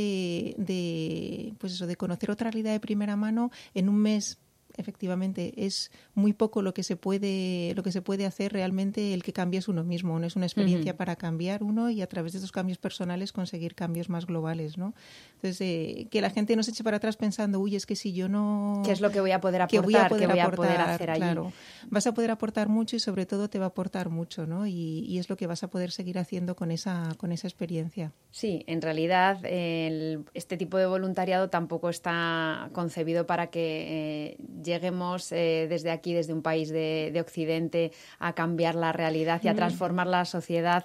de conocer otra realidad de primera mano en un mes. Efectivamente, es muy poco lo que se puede hacer realmente. El que cambia es uno mismo, no es una experiencia para cambiar uno y a través de esos cambios personales conseguir cambios más globales, ¿no? Entonces, que la gente no se eche para atrás pensando, uy, es que si yo no... ¿Qué es lo que voy a poder aportar? ¿Qué voy a poder hacer allí? Claro, vas a poder aportar mucho y sobre todo te va a aportar mucho, ¿no? Y es lo que vas a poder seguir haciendo con esa experiencia. Sí, en realidad este tipo de voluntariado tampoco está concebido para que lleguemos desde aquí, desde un país de Occidente, a cambiar la realidad y a transformar la sociedad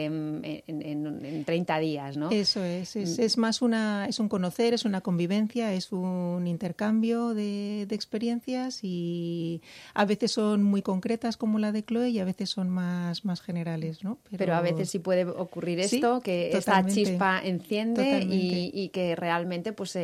en 30 días, ¿no? Eso es más es un conocer, es una convivencia, es un intercambio de experiencias y a veces son muy concretas como la de Chloe y a veces son más generales, ¿no? Pero a veces sí puede ocurrir esto, sí, que totalmente. esta chispa enciende y que realmente pues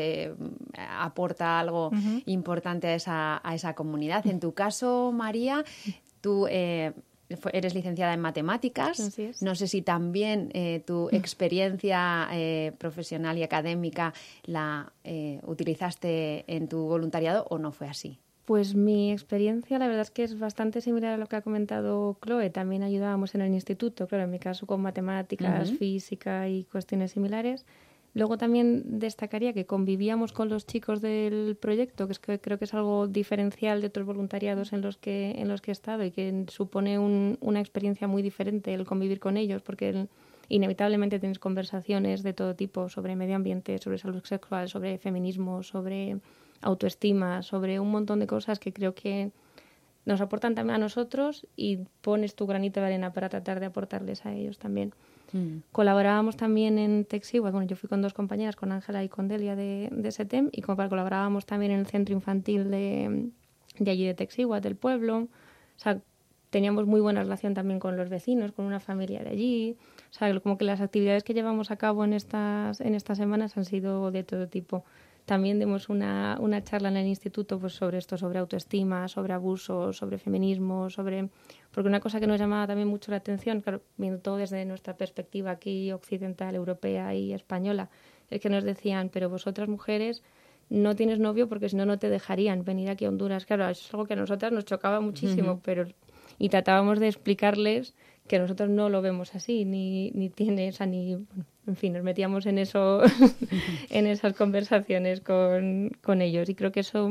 aporta algo importante a esa comunidad. En tu caso, María, tú eres licenciada en matemáticas. Así es. No sé si también tu experiencia profesional y académica la utilizaste en tu voluntariado o no fue así. Pues mi experiencia, la verdad es que es bastante similar a lo que ha comentado Chloe. También ayudábamos en el instituto, claro, en mi caso con matemáticas, física y cuestiones similares. Luego también destacaría que convivíamos con los chicos del proyecto, que es que creo que es algo diferencial de otros voluntariados en los que he estado y que supone una experiencia muy diferente el convivir con ellos, porque inevitablemente tienes conversaciones de todo tipo sobre medio ambiente, sobre salud sexual, sobre feminismo, sobre autoestima, sobre un montón de cosas que creo que nos aportan también a nosotros y pones tu granito de arena para tratar de aportarles a ellos también. Colaborábamos también en Texiguat, bueno, yo fui con 2 compañeras, con Ángela y con Delia de SETEM, y colaborábamos también en el centro infantil de allí de Texiguat, del pueblo. O sea, teníamos muy buena relación también con los vecinos, con una familia de allí. O sea, como que las actividades que llevamos a cabo en estas semanas han sido de todo tipo. También dimos una charla en el instituto pues sobre esto, sobre autoestima, sobre abuso, sobre feminismo, porque una cosa que nos llamaba también mucho la atención, claro, viendo todo desde nuestra perspectiva aquí occidental, europea y española, es que nos decían, pero vosotras mujeres no tienes novio porque si no, no te dejarían venir aquí a Honduras. Claro, eso es algo que a nosotras nos chocaba muchísimo, y tratábamos de explicarles que nosotros no lo vemos así, ni tiene esa, bueno, en fin, nos metíamos en eso, en esas conversaciones con ellos, y creo que eso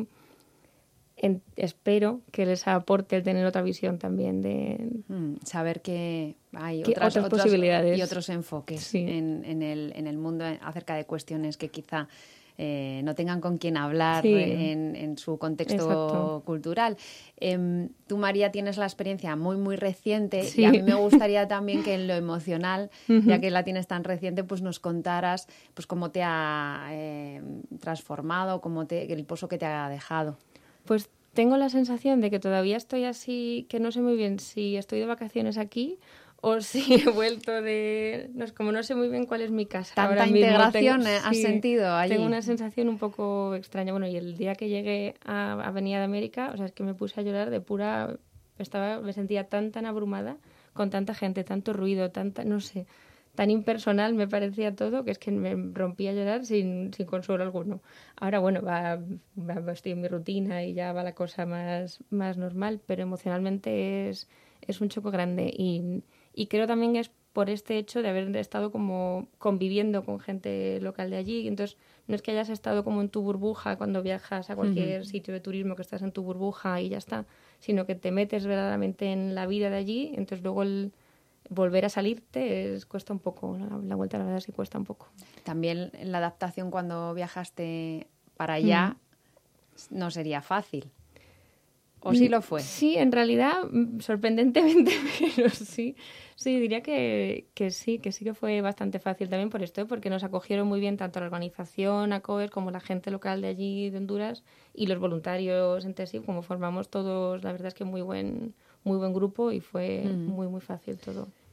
espero que les aporte el tener otra visión también de saber que hay otras posibilidades y otros enfoques sí. en el mundo acerca de cuestiones que quizá no tengan con quién hablar sí. en su contexto Exacto. cultural. Tú, María, tienes la experiencia muy, muy reciente Sí. y a mí me gustaría también que en lo emocional, ya que la tienes tan reciente, pues nos contaras pues cómo te ha transformado, el pozo que te ha dejado. Pues tengo la sensación de que todavía estoy así, que no sé muy bien si estoy de vacaciones aquí o si he vuelto como no sé muy bien cuál es mi casa. ¿Tanta ahora mismo integración has sentido allí? Tengo una sensación un poco extraña. Bueno, y el día que llegué a Avenida de América, o sea, es que me puse a llorar de pura... me sentía tan abrumada con tanta gente, tanto ruido, no sé, tan impersonal me parecía todo, que es que me rompí a llorar sin consuelo alguno. Ahora, bueno, estoy en mi rutina y ya va la cosa más normal, pero emocionalmente es un choque grande y creo también que es por este hecho de haber estado como conviviendo con gente local de allí. Entonces, no es que hayas estado como en tu burbuja cuando viajas a cualquier sitio de turismo, que estás en tu burbuja y ya está, sino que te metes verdaderamente en la vida de allí. Entonces, luego el volver a salirte cuesta un poco. La vuelta, la verdad, sí cuesta un poco. También la adaptación cuando viajaste para allá no sería fácil. ¿O sí lo fue? Sí, en realidad, sorprendentemente, pero sí, diría que sí que fue bastante fácil también por esto, porque nos acogieron muy bien tanto la organización, ACOES, como la gente local de allí, de Honduras, y los voluntarios entre sí, como formamos todos, la verdad es que muy buen grupo y fue muy, muy fácil todo.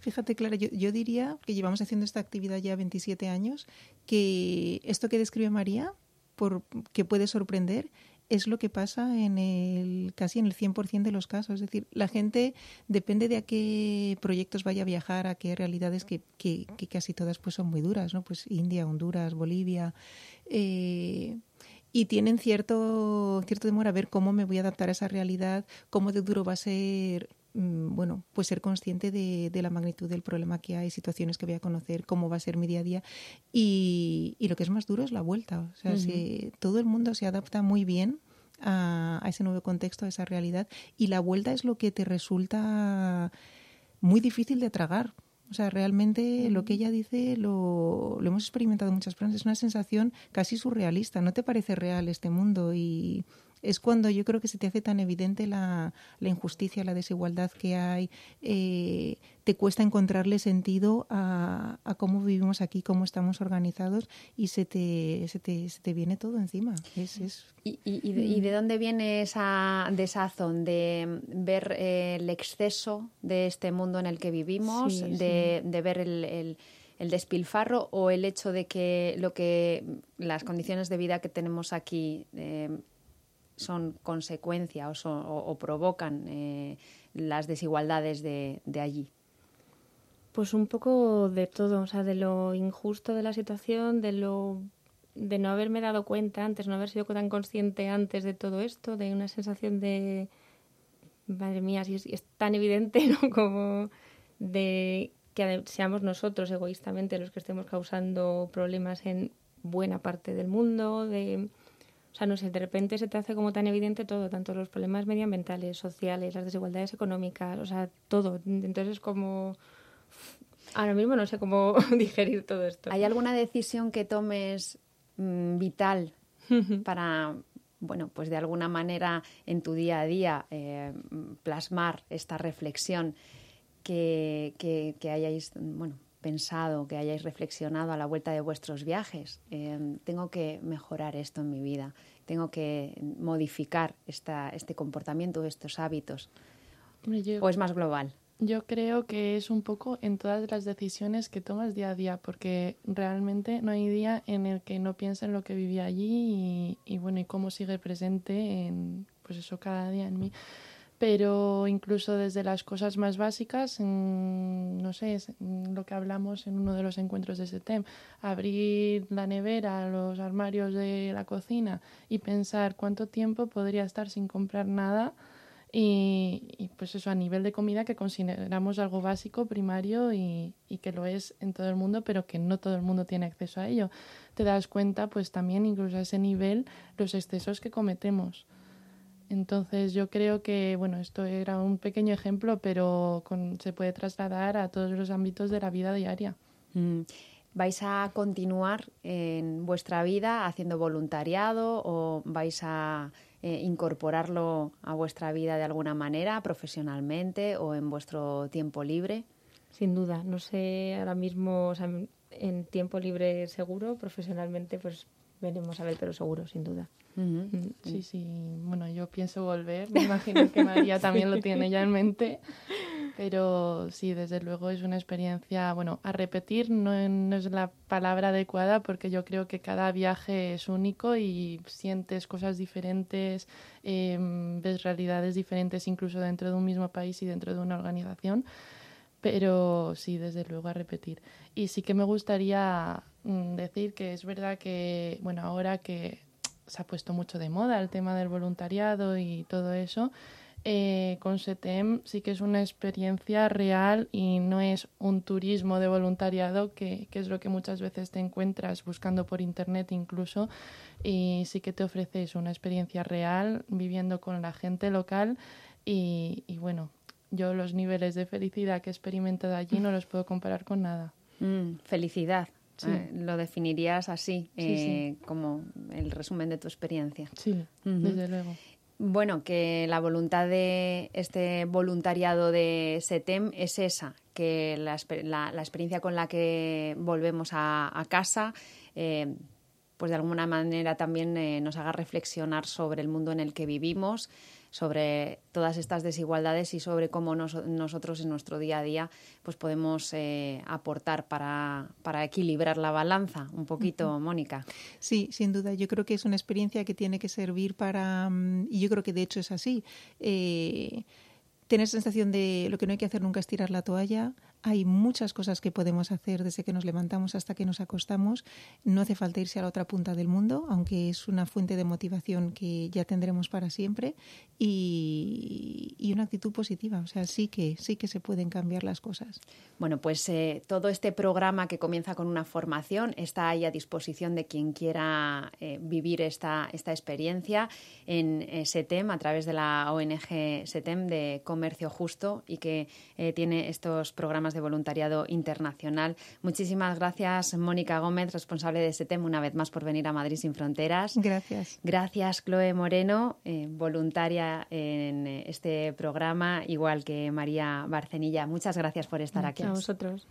Fíjate, Clara, yo diría que llevamos haciendo esta actividad ya 27 años, que esto que describe María, que puede sorprender, es lo que pasa casi en el 100% de los casos. Es decir, la gente depende de a qué proyectos vaya a viajar, a qué realidades, que casi todas pues son muy duras, ¿no? Pues India, Honduras, Bolivia, y tienen cierto temor a ver cómo me voy a adaptar a esa realidad, cómo de duro va a ser, pues ser consciente de la magnitud del problema que hay, situaciones que voy a conocer, cómo va a ser mi día a día. Y lo que es más duro es la vuelta. O sea, todo el mundo se adapta muy bien a ese nuevo contexto, a esa realidad, y la vuelta es lo que te resulta muy difícil de tragar. O sea, realmente lo que ella dice lo hemos experimentado muchas personas. Es una sensación casi surrealista. ¿No te parece real este mundo? Y es cuando yo creo que se te hace tan evidente la injusticia, la desigualdad que hay. Te cuesta encontrarle sentido a cómo vivimos aquí, cómo estamos organizados, y se te viene todo encima. ¿Y de dónde viene esa desazón de ver el exceso de este mundo en el que vivimos, de ver el despilfarro, o el hecho de que las condiciones de vida que tenemos aquí son consecuencia o provocan las desigualdades de allí? Pues un poco de todo, o sea, de lo injusto de la situación, de no haberme dado cuenta antes, no haber sido tan consciente antes de todo esto, de una sensación de, madre mía, si es tan evidente, ¿no? Como de que seamos nosotros egoístamente los que estemos causando problemas en buena parte del mundo, o sea, no sé, de repente se te hace como tan evidente todo, tanto los problemas medioambientales, sociales, las desigualdades económicas, o sea, todo. Entonces es como... Ahora mismo no sé cómo digerir todo esto. ¿Hay alguna decisión que tomes vital para, bueno, pues de alguna manera en tu día a día plasmar esta reflexión que hayáis, bueno, pensado, que hayáis reflexionado a la vuelta de vuestros viajes? Tengo que mejorar esto en mi vida, tengo que modificar este comportamiento, estos hábitos. ¿O es más global? Yo creo que es un poco en todas las decisiones que tomas día a día, porque realmente no hay día en el que no piense en lo que viví allí y bueno, y cómo sigue presente en, pues eso, cada día en mí. Pero incluso desde las cosas más básicas, no sé, lo que hablamos en uno de los encuentros de SETEM, abrir la nevera, los armarios de la cocina y pensar cuánto tiempo podría estar sin comprar nada. Y pues eso, a nivel de comida, que consideramos algo básico, primario y que lo es en todo el mundo, pero que no todo el mundo tiene acceso a ello. Te das cuenta pues también incluso a ese nivel los excesos que cometemos. Entonces yo creo que, bueno, esto era un pequeño ejemplo, pero se puede trasladar a todos los ámbitos de la vida diaria. ¿Vais a continuar en vuestra vida haciendo voluntariado o vais a incorporarlo a vuestra vida de alguna manera, profesionalmente o en vuestro tiempo libre? Sin duda, no sé ahora mismo, o sea, en tiempo libre seguro, profesionalmente pues veremos a ver, pero seguro, sin duda. Sí, bueno, yo pienso volver, me imagino que María también lo tiene ya en mente, pero sí, desde luego es una experiencia, bueno, a repetir no es la palabra adecuada, porque yo creo que cada viaje es único y sientes cosas diferentes, ves realidades diferentes incluso dentro de un mismo país y dentro de una organización, pero sí, desde luego a repetir. Y sí que me gustaría decir que es verdad que, bueno, ahora que se ha puesto mucho de moda el tema del voluntariado y todo eso, con SETEM sí que es una experiencia real y no es un turismo de voluntariado que es lo que muchas veces te encuentras buscando por internet incluso, y sí que te ofreces una experiencia real viviendo con la gente local y bueno, yo los niveles de felicidad que he experimentado allí no los puedo comparar con nada. Felicidad. Sí. Lo definirías así, Sí. como el resumen de tu experiencia. Sí, desde luego. Bueno, que la voluntad de este voluntariado de SETEM es esa, que la experiencia con la que volvemos a casa, pues de alguna manera también nos haga reflexionar sobre el mundo en el que vivimos, sobre todas estas desigualdades y sobre cómo nosotros en nuestro día a día pues podemos aportar para equilibrar la balanza un poquito, Mónica. Sí, sin duda. Yo creo que es una experiencia que tiene que servir para... Y yo creo que de hecho es así. Tener sensación de lo que no hay que hacer nunca es tirar la toalla. Hay muchas cosas que podemos hacer desde que nos levantamos hasta que nos acostamos. No hace falta irse a la otra punta del mundo, aunque es una fuente de motivación que ya tendremos para siempre, y una actitud positiva. O sea, sí que se pueden cambiar las cosas. Bueno, pues todo este programa que comienza con una formación está ahí a disposición de quien quiera vivir esta experiencia en SETEM, a través de la ONG SETEM de Comercio Justo, y que tiene estos programas de voluntariado internacional. Muchísimas gracias, Mónica Gómez, responsable de SETEM, una vez más por venir a Madrid sin Fronteras. Gracias. Gracias, Chloe Moreno, voluntaria en este programa, igual que María Barcenilla. Muchas gracias por estar aquí. A vosotros.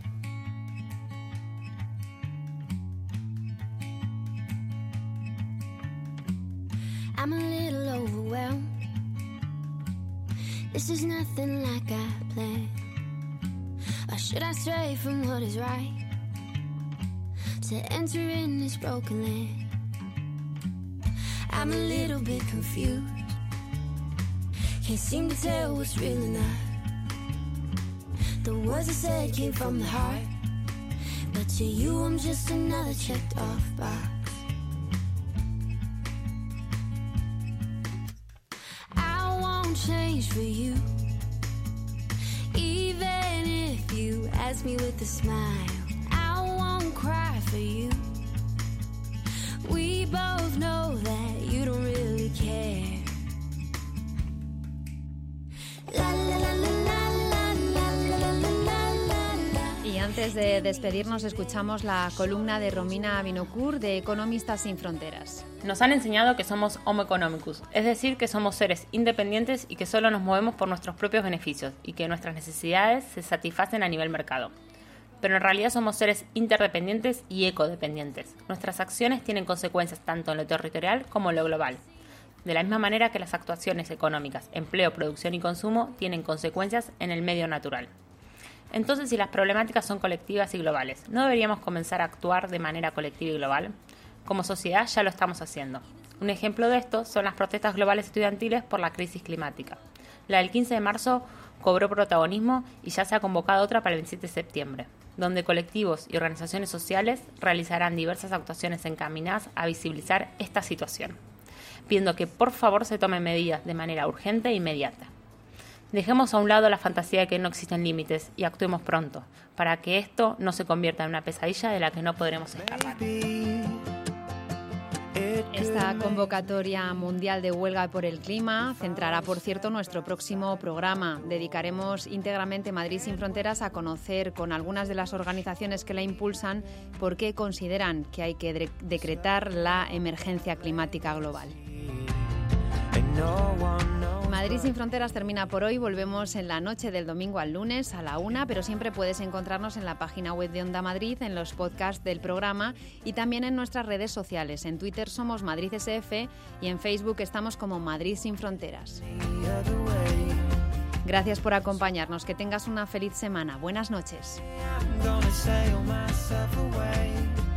I'm a little overwhelmed. This is nothing like I planned. Or should I stray from what is right to enter in this broken land? I'm a little bit confused. Can't seem to tell what's real or not. The words I said came from the heart, but to you I'm just another checked off box. I won't change for you, even if you ask me with a smile. I won't cry for you. We both know that you don't really care. La la la la la la la la la la la. Y antes de despedirnos, escuchamos la columna de Romina Vinocourt de Economistas sin Fronteras. Nos han enseñado que somos homo economicus, es decir, que somos seres independientes y que solo nos movemos por nuestros propios beneficios y que nuestras necesidades se satisfacen a nivel mercado. Pero en realidad somos seres interdependientes y ecodependientes. Nuestras acciones tienen consecuencias tanto en lo territorial como en lo global. De la misma manera que las actuaciones económicas, empleo, producción y consumo tienen consecuencias en el medio natural. Entonces, si las problemáticas son colectivas y globales, ¿no deberíamos comenzar a actuar de manera colectiva y global? Como sociedad ya lo estamos haciendo. Un ejemplo de esto son las protestas globales estudiantiles por la crisis climática. La del 15 de marzo cobró protagonismo y ya se ha convocado otra para el 27 de septiembre, donde colectivos y organizaciones sociales realizarán diversas actuaciones encaminadas a visibilizar esta situación, pidiendo que por favor se tomen medidas de manera urgente e inmediata. Dejemos a un lado la fantasía de que no existen límites y actuemos pronto, para que esto no se convierta en una pesadilla de la que no podremos escapar. Esta convocatoria mundial de huelga por el clima centrará, por cierto, nuestro próximo programa. Dedicaremos íntegramente Madrid sin Fronteras a conocer con algunas de las organizaciones que la impulsan por qué consideran que hay que decretar la emergencia climática global. Madrid sin Fronteras termina por hoy. Volvemos en la noche del domingo al lunes a la 1, pero siempre puedes encontrarnos en la página web de Onda Madrid, en los podcasts del programa y también en nuestras redes sociales. En Twitter somos Madrid SF y en Facebook estamos como Madrid sin Fronteras. Gracias por acompañarnos. Que tengas una feliz semana. Buenas noches.